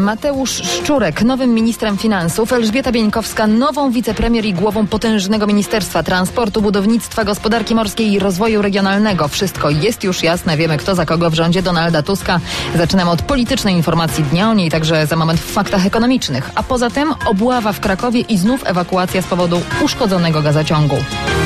Mateusz Szczurek nowym ministrem finansów, Elżbieta Bieńkowska nową wicepremier i głową potężnego Ministerstwa Transportu, Budownictwa, Gospodarki Morskiej i Rozwoju Regionalnego. Wszystko jest już jasne, wiemy kto za kogo w rządzie Donalda Tuska. Zaczynamy od politycznej informacji dnia, o niej także za moment w faktach ekonomicznych. A poza tym obława w Krakowie i znów ewakuacja z powodu uszkodzonego gazociągu.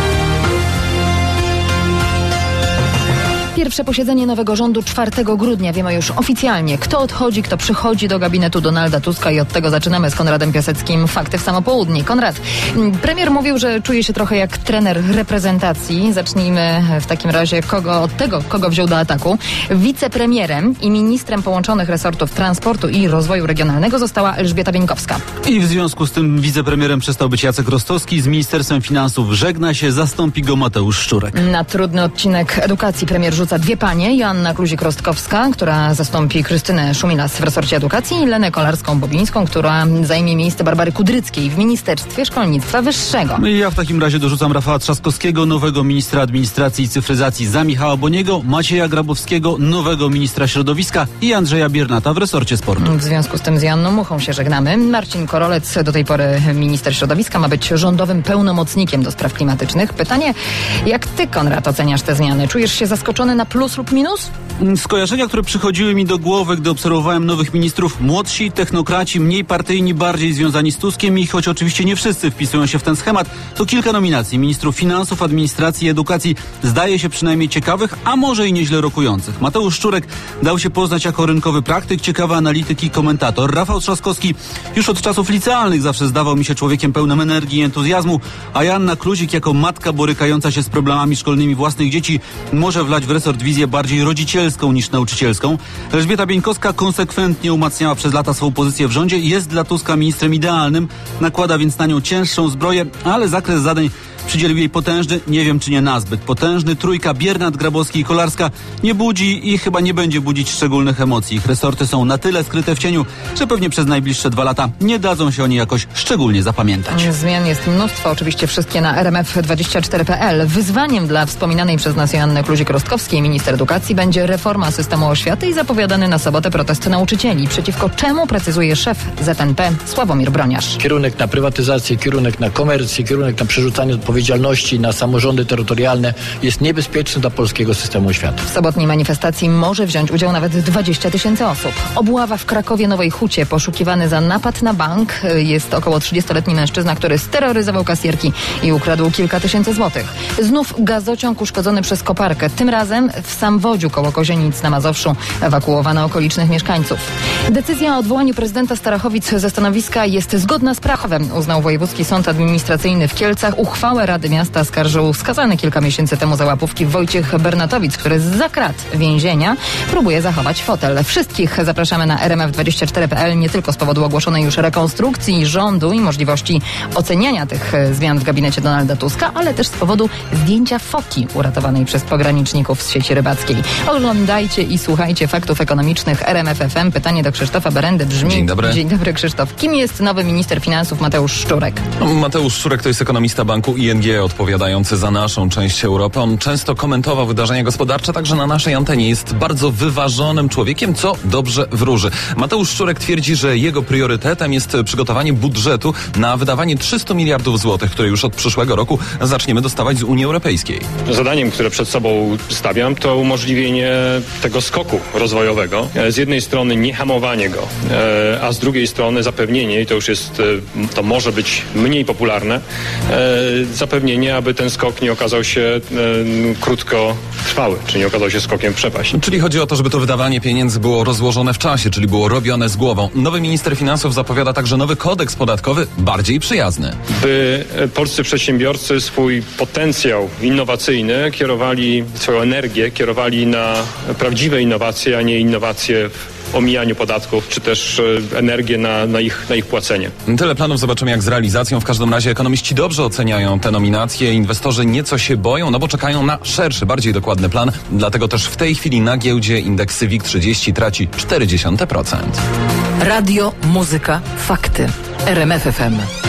Pierwsze posiedzenie nowego rządu 4 grudnia. Wiemy już oficjalnie, kto odchodzi, kto przychodzi do gabinetu Donalda Tuska i od tego zaczynamy z Konradem Piaseckim. Fakty w samo południe. Konrad, premier mówił, że czuje się trochę jak trener reprezentacji. Zacznijmy w takim razie od tego, kogo wziął do ataku. Wicepremierem i ministrem połączonych resortów transportu i rozwoju regionalnego została Elżbieta Bieńkowska. I w związku z tym wicepremierem przestał być Jacek Rostowski. Z Ministerstwem Finansów żegna się, zastąpi go Mateusz Szczurek. Na trudny odcinek edukacji premier rzuca dwie panie, Joanna Kluzik-Rostkowska, która zastąpi Krystynę Szumilas w resorcie edukacji, i Lenę Kolarską-Bobińską, która zajmie miejsce Barbary Kudryckiej w Ministerstwie Szkolnictwa Wyższego. Ja w takim razie dorzucam Rafała Trzaskowskiego, nowego ministra administracji i cyfryzacji za Michała Boniego, Macieja Grabowskiego, nowego ministra środowiska i Andrzeja Biernata w resorcie sportu. W związku z tym z Joanną Muchą się żegnamy. Marcin Korolec, do tej pory minister środowiska, ma być rządowym pełnomocnikiem do spraw klimatycznych. Pytanie, jak ty, Konrad, oceniasz te zmiany? Czujesz się zaskoczony na plus lub minus? Skojarzenia, które przychodziły mi do głowy, gdy obserwowałem nowych ministrów: młodsi, technokraci, mniej partyjni, bardziej związani z Tuskiem, i choć oczywiście nie wszyscy wpisują się w ten schemat, to kilka nominacji ministrów finansów, administracji i edukacji zdaje się przynajmniej ciekawych, a może i nieźle rokujących. Mateusz Szczurek dał się poznać jako rynkowy praktyk, ciekawy analityk i komentator. Rafał Trzaskowski już od czasów licealnych zawsze zdawał mi się człowiekiem pełnym energii i entuzjazmu, a Joanna Kluzik jako matka borykająca się z problemami szkolnymi własnych dzieci może wlać w resort wizję bardziej rodzicielską niż nauczycielską. Elżbieta Bieńkowska konsekwentnie umacniała przez lata swą pozycję w rządzie i jest dla Tuska ministrem idealnym. Nakłada więc na nią cięższą zbroję, ale zakres zadań przydzielił jej potężny, nie wiem czy nie nazbyt potężny. Trójka Biernat, Grabowski i Kolarska nie budzi i chyba nie będzie budzić szczególnych emocji. Ich resorty są na tyle skryte w cieniu, że pewnie przez najbliższe 2 lata nie dadzą się oni jakoś szczególnie zapamiętać. Zmian jest mnóstwo, oczywiście wszystkie na rmf24.pl. Wyzwaniem dla wspominanej przez nas Joanny Kluzik-Rostkowskiej, minister edukacji, będzie reforma systemu oświaty i zapowiadany na sobotę protest nauczycieli. Przeciwko czemu precyzuje szef ZNP Sławomir Broniarz. Kierunek na prywatyzację, kierunek na komercję, kierunek na przerzucanie odpowiedzialności na samorządy terytorialne jest niebezpieczny dla polskiego systemu oświaty. W sobotniej manifestacji może wziąć udział nawet 20 000 osób. Obława w Krakowie Nowej Hucie. Poszukiwany za napad na bank jest około 30-letni mężczyzna, który steroryzował kasjerki i ukradł kilka tysięcy złotych. Znów gazociąg uszkodzony przez koparkę. Tym razem w Samwodziu koło Kozienic na Mazowszu ewakuowano okolicznych mieszkańców. Decyzja o odwołaniu prezydenta Starachowic ze stanowiska jest zgodna z prawem, uznał Wojewódzki Sąd Administracyjny w Kielcach. Uchwałę Rady Miasta skarżył skazany kilka miesięcy temu za łapówki Wojciech Bernatowic, który zza krat więzienia próbuje zachować fotel. Wszystkich zapraszamy na rmf24.pl nie tylko z powodu ogłoszonej już rekonstrukcji rządu i możliwości oceniania tych zmian w gabinecie Donalda Tuska, ale też z powodu zdjęcia foki uratowanej przez pograniczników z sieci rybackiej. Oglądajcie i słuchajcie faktów ekonomicznych RMF FM. Pytanie do Krzysztofa Berendy brzmi... Dzień dobry. Dzień dobry, Krzysztof. Kim jest nowy minister finansów Mateusz Szczurek? Mateusz Szczurek to jest ekonomista banku ING odpowiadający za naszą część Europy. On często komentował wydarzenia gospodarcze, także na naszej antenie. Jest bardzo wyważonym człowiekiem, co dobrze wróży. Mateusz Szczurek twierdzi, że jego priorytetem jest przygotowanie budżetu na wydawanie 300 miliardów złotych, które już od przyszłego roku zaczniemy dostawać z Unii Europejskiej. Zadaniem, które przed sobą stawiam, to umożliwienie tego skoku rozwojowego. Z jednej strony nie hamowanie go, a z drugiej strony zapewnienie, i to już jest, to może być mniej popularne, zapewnienie, aby ten skok nie okazał się krótkotrwały, czy nie okazał się skokiem w przepaść. Czyli chodzi o to, żeby to wydawanie pieniędzy było rozłożone w czasie, czyli było robione z głową. Nowy minister finansów zapowiada także nowy kodeks podatkowy, bardziej przyjazny. By polscy przedsiębiorcy swój potencjał innowacyjny kierowali, swoją energię kierowali na prawdziwe innowacje, a nie innowacje w omijaniu podatków, czy też energię na ich płacenie. Tyle planów, zobaczymy jak z realizacją. W każdym razie ekonomiści dobrze oceniają te nominacje. Inwestorzy nieco się boją, no bo czekają na szerszy, bardziej dokładny plan. Dlatego też w tej chwili na giełdzie indeks WIG30 traci 0,4%. Radio, muzyka, fakty. RMF FM.